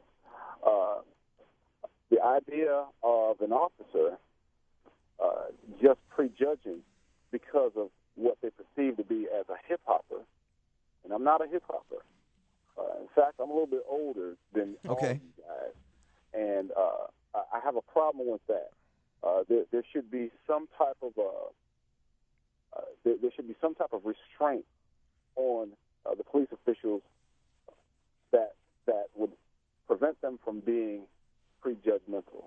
the idea of an officer just prejudging because of what they perceive to be as a hip-hopper, and I'm not a hip-hopper. In fact, I'm a little bit older than all of you guys, and I have a problem with that. There should be some type of there should be some type of restraint on the police officials that would prevent them from being prejudgmental.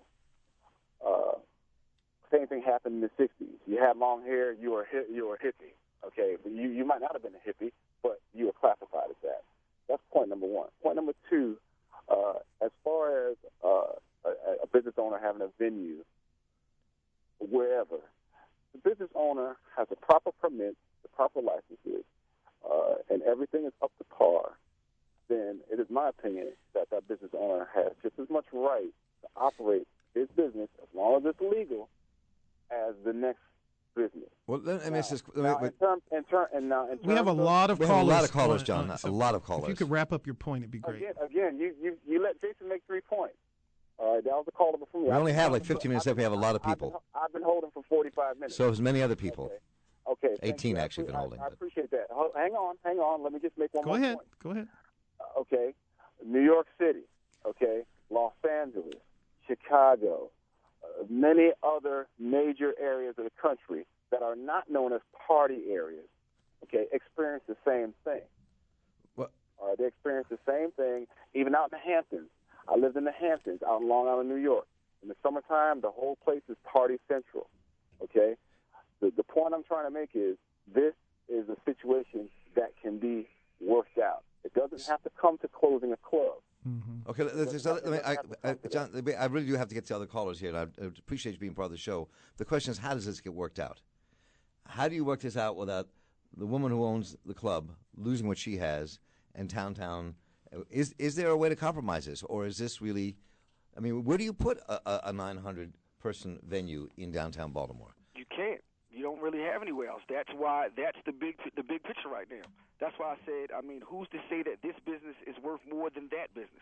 Same thing happened in the 60s. You had long hair, you were a hippie. Okay, but you might not have been a hippie, but you were classified as that. That's point number one. Point number two, as far as a business owner having a venue wherever, the business owner has a proper permit, the proper licenses, and everything is up to par, then it is my opinion that business owner has just as much right to operate his business, as long as it's legal, as the next business. Well, let me ask this. We have a lot of callers. A lot of callers, John. A lot of callers. If you could wrap up your point, it'd be great. Again, you let Jason make 3 points. All right, that was the caller before me. We only have like 15 minutes left. We have a lot of people. I've been holding for 45 minutes. So has many other people. Okay. 18 actually been holding. I appreciate that. Hang on. Let me just make one more point. Go ahead. Okay. New York City. Okay. Los Angeles, Chicago, many other major areas of the country that are not known as party areas. Okay, experience the same thing. What? All right, they experience the same thing. Even out in the Hamptons. I lived in the Hamptons, out in Long Island, New York. In the summertime, the whole place is party central, okay? The point I'm trying to make is this is a situation that can be worked out. It doesn't have to come to closing a club. Mm-hmm. Okay, John, I really do have to get to other callers here, and I appreciate you being part of the show. The question is, how does this get worked out? How do you work this out without the woman who owns the club losing what she has and Town? Is there a way to compromise this, or is this really? I mean, where do you put a 900-person venue in downtown Baltimore? You can't. You don't really have anywhere else. That's why that's the big picture right now. That's why I said, I mean, who's to say that this business is worth more than that business?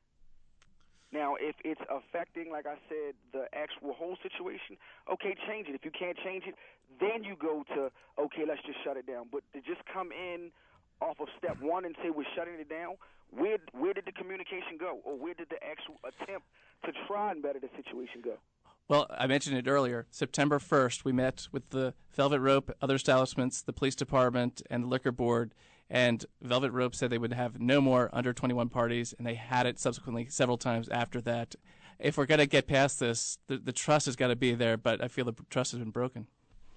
Now, if it's affecting, like I said, the actual whole situation, okay, change it. If you can't change it, then you go to, okay, let's just shut it down. But to just come in off of step one and say we're shutting it down, where did the communication go? Or where did the actual attempt to try and better the situation go? Well, I mentioned it earlier. September 1st, we met with the Velvet Rope, other establishments, the police department, and the liquor board, And Velvet Rope said they would have no more under 21 parties, and they had it subsequently several times after that. If we're going to get past this, the trust has got to be there, but I feel the trust has been broken.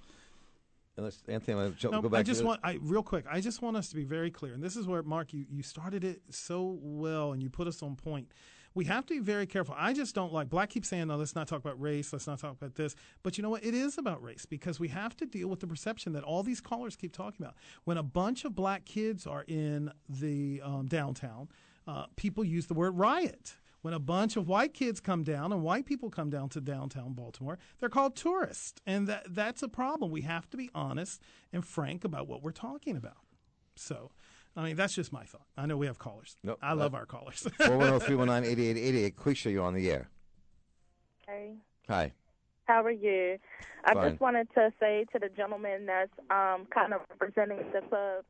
Anthony, no, go back real quick, I just want us to be very clear, and this is where, Mark, you started it so well, and you put us on point. We have to be very careful. I just don't like, Black keeps saying, no, let's not talk about race, let's not talk about this. But you know what? It is about race, because we have to deal with the perception that all these callers keep talking about. When a bunch of black kids are in the downtown, people use the word riot. When a bunch of white kids come down and white people come down to downtown Baltimore, they're called tourists. And that's a problem. We have to be honest and frank about what we're talking about. So, I mean, that's just my thought. I know we have callers. Nope, I love our callers. 410-319-8888. Quisha, you're on the air. Hey. Hi. How are you? I Fine. just wanted to say to the gentleman that's kind of representing the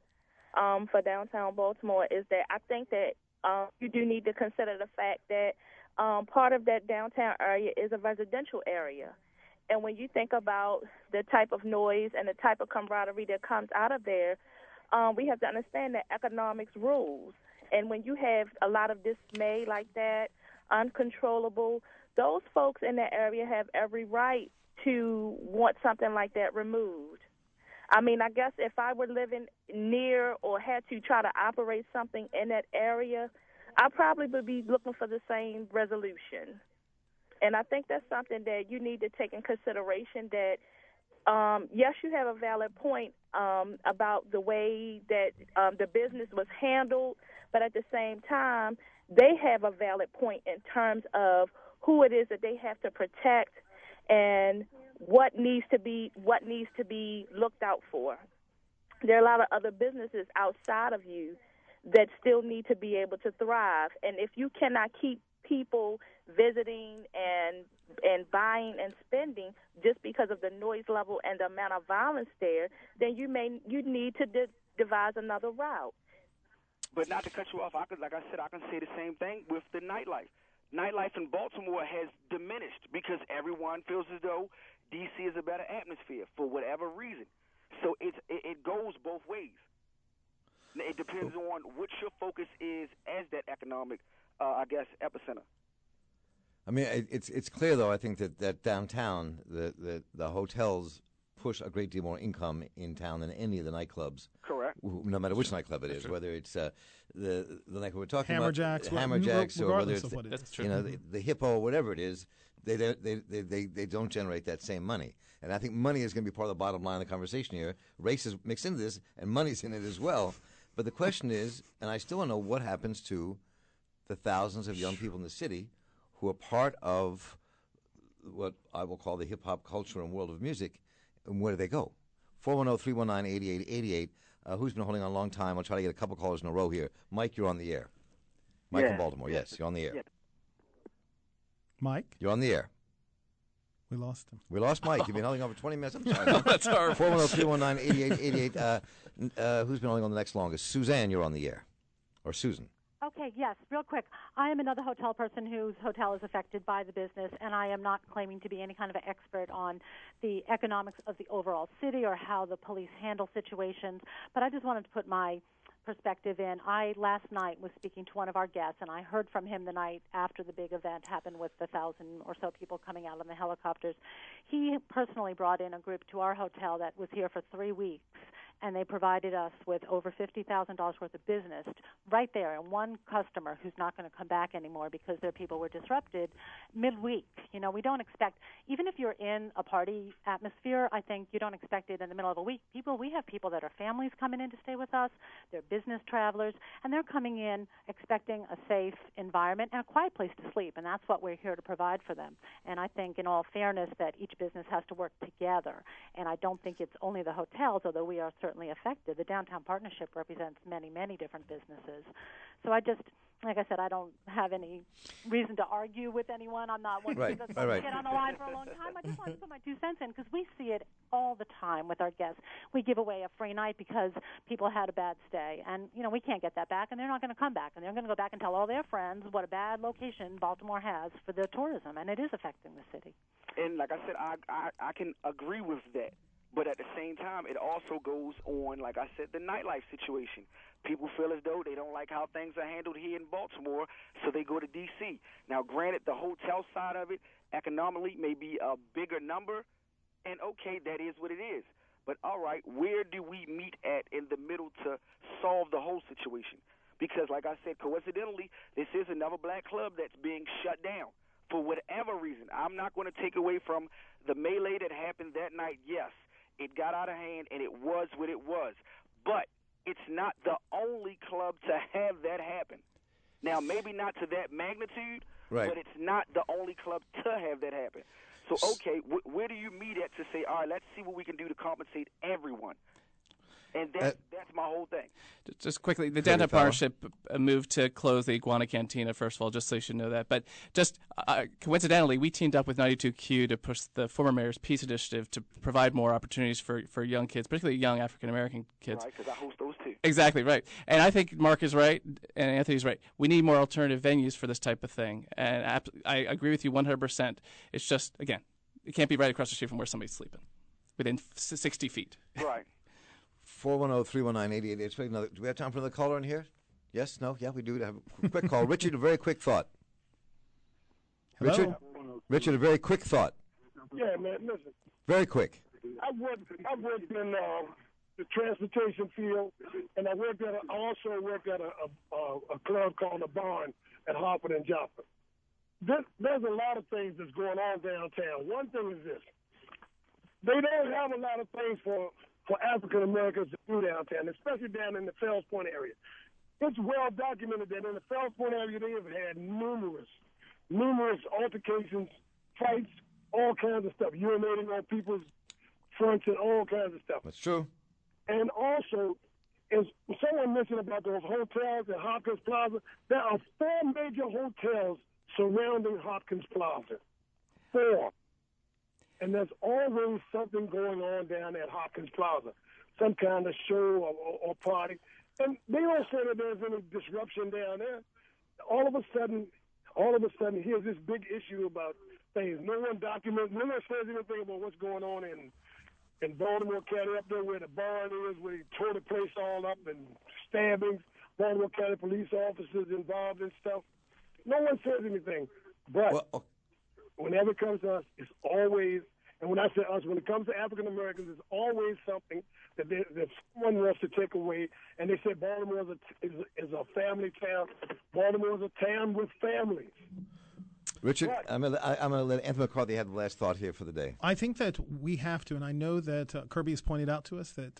club for downtown Baltimore is that I think that you do need to consider the fact that part of that downtown area is a residential area. And when you think about the type of noise and the type of camaraderie that comes out of there, we have to understand that economics rules. And when you have a lot of dismay like that, uncontrollable, those folks in that area have every right to want something like that removed. I mean, I guess if I were living near or had to try to operate something in that area, I probably would be looking for the same resolution. And I think that's something that you need to take in consideration that, yes, you have a valid point about the way that the business was handled, but at the same time, they have a valid point in terms of who it is that they have to protect and what needs to be looked out for. There are a lot of other businesses outside of you that still need to be able to thrive. And if you cannot keep people visiting and buying and spending just because of the noise level and the amount of violence there, then you need to devise another route. But not to cut you off, I can say the same thing with the nightlife. Nightlife in Baltimore has diminished because everyone feels as though D.C. is a better atmosphere for whatever reason. So it goes both ways. It depends on what your focus is as that economic, epicenter. I mean, it's clear, though, I think that downtown, the hotels push a great deal more income in town than any of the nightclubs. Correct. No matter which nightclub it is, whether it's the nightclub we're talking Hammerjacks, about, Hammerjacks, or whether it's That's true. the Hippo, or whatever it is, they don't generate that same money. And I think money is going to be part of the bottom line of the conversation here. Race is mixed into this, and money's in it as well. But the question is, and I still don't know what happens to the thousands of young people in the city who are part of what I will call the hip-hop culture and world of music, and where do they go? 410-319-8888. Who's been holding on a long time? I'll try to get a couple callers in a row here. Mike, you're on the air. Mike in Baltimore. Yes, you're on the air. Yeah. Mike? You're on the air. We lost him. We lost Mike. You've been holding on for 20 minutes. I'm sorry. That's horrible. 410-319-8888. Who's been holding on the next longest? Suzanne, you're on the air. Or Susan. Okay, yes, real quick. I am another hotel person whose hotel is affected by the business, and I am not claiming to be any kind of an expert on the economics of the overall city or how the police handle situations, but I just wanted to put my perspective in. I last night was speaking to one of our guests, and I heard from him the night after the big event happened with the 1,000 or so people coming out on the helicopters. He personally brought in a group to our hotel that was here for 3 weeks, and they provided us with over $50,000 worth of business right there, and one customer who's not going to come back anymore because their people were disrupted midweek. You know, we don't expect, even if you're in a party atmosphere, I think you don't expect it in the middle of a week. We have people that are families coming in to stay with us, they're business travelers, and they're coming in expecting a safe environment and a quiet place to sleep, and that's what we're here to provide for them. And I think, in all fairness, that each business has to work together, and I don't think it's only the hotels, although we are certainly affected. The Downtown Partnership represents many, many different businesses. So I just, like I said, I don't have any reason to argue with anyone. I'm not one that's going to get on the line for a long time. I just want to put my 2 cents in because we see it all the time with our guests. We give away a free night because people had a bad stay, and, you know, we can't get that back, and they're not going to come back, and they're going to go back and tell all their friends what a bad location Baltimore has for their tourism, and it is affecting the city. And like I said, I can agree with that. But at the same time, it also goes on, like I said, the nightlife situation. People feel as though they don't like how things are handled here in Baltimore, so they go to D.C. Now, granted, the hotel side of it economically may be a bigger number, and okay, that is what it is. But all right, where do we meet at in the middle to solve the whole situation? Because, like I said, coincidentally, this is another black club that's being shut down for whatever reason. I'm not going to take away from the melee that happened that night. Yes, it got out of hand, and it was what it was. But it's not the only club to have that happen. Now, maybe not to that magnitude, right, but it's not the only club to have that happen. So, okay, where do you meet at to say, all right, let's see what we can do to compensate everyone? And that's my whole thing. Just quickly, the Downtown Partnership moved to close the Iguana Cantina, first of all, just so you should know that. But just coincidentally, we teamed up with 92Q to push the former mayor's Peace Initiative to provide more opportunities for young kids, particularly young African-American kids. Right, because I host those too. Exactly, right. And I think Mark is right, and Anthony's right. We need more alternative venues for this type of thing. And I agree with you 100%. It's just, again, it can't be right across the street from where somebody's sleeping, within 60 feet. Right. 410-319-8883. Do we have time for another caller in here? Yes? No? Yeah, we do have a quick call. Richard, a very quick thought. Hello? Richard, a very quick thought. Yeah, man, listen. Very quick. I've worked in the transportation field, and I also worked at a club called The Barn at Hartford and Joplin. There's a lot of things that's going on downtown. One thing is this. They don't have a lot of things for African Americans to do downtown, especially down in the Fells Point area. It's well documented that in the Fells Point area they have had numerous altercations, fights, all kinds of stuff, urinating on people's fronts and all kinds of stuff. That's true. And also, as someone mentioned about those hotels at Hopkins Plaza, there are 4 major hotels surrounding Hopkins Plaza. 4. And there's always something going on down at Hopkins Plaza, some kind of show or party. And they don't say that there's any disruption down there. All of a sudden, here's this big issue about things. No one says anything about what's going on in Baltimore County, up there where the barn is, where they tore the place all up and stabbings, Baltimore County police officers involved and stuff. No one says anything. But whenever it comes to us, it's always, and when I say us, when it comes to African Americans, it's always something that someone wants to take away. And they say Baltimore is a family town. Baltimore is a town with families. Richard, I'm going to let Anthony McCarthy have the last thought here for the day. I think that we have to, and I know that Kirby has pointed out to us that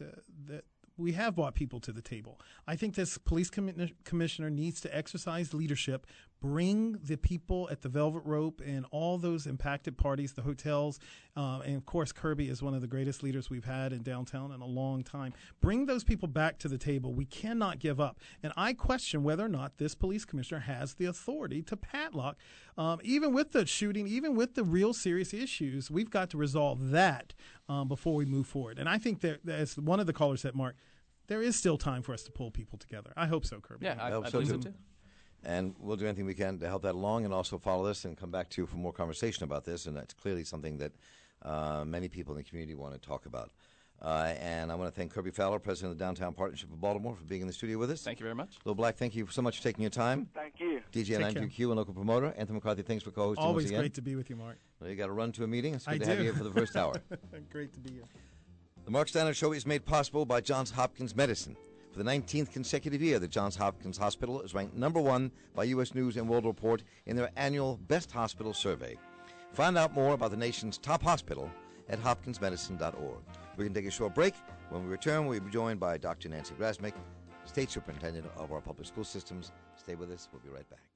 we have brought people to the table. I think this police commissioner needs to exercise leadership, bring the people at the Velvet Rope and all those impacted parties, the hotels, and of course Kirby is one of the greatest leaders we've had in downtown in a long time. Bring those people back to the table. We cannot give up. And I question whether or not this police commissioner has the authority to padlock, even with the shooting, even with the real serious issues. We've got to resolve that before we move forward. And I think that, as one of the callers said, Mark, there is still time for us to pull people together. I hope so, Kirby. Yeah, I hope so too. And we'll do anything we can to help that along, and also follow this and come back to you for more conversation about this. And that's clearly something that many people in the community want to talk about. And I want to thank Kirby Fowler, president of the Downtown Partnership of Baltimore, for being in the studio with us. Thank you very much. Lil Black, thank you so much for taking your time. Thank you. DJ 92Q and local promoter. Anthony McCarthy, thanks for co-hosting Always once again. great to be with you, Mark. Well, you got to run to a meeting. It's good to have you here for the first hour. Great to be here. The Mark Steiner Show is made possible by Johns Hopkins Medicine. For the 19th consecutive year, the Johns Hopkins Hospital is ranked #1 by U.S. News & World Report in their annual Best Hospital Survey. Find out more about the nation's top hospital at hopkinsmedicine.org. We're going to take a short break. When we return, we'll be joined by Dr. Nancy Grasmick, State Superintendent of our public school systems. Stay with us. We'll be right back.